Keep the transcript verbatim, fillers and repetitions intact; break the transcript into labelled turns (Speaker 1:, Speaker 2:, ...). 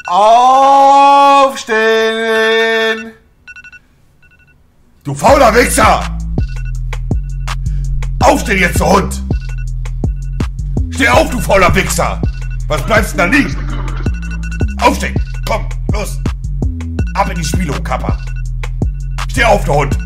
Speaker 1: Aufstehen!
Speaker 2: Du fauler Wichser! Aufstehen jetzt, du Hund! Steh auf, du fauler Wichser! Was bleibst denn da liegen? Aufstehen! Komm, los! Ab in die Spielung, Kappa! Steh auf, du Hund!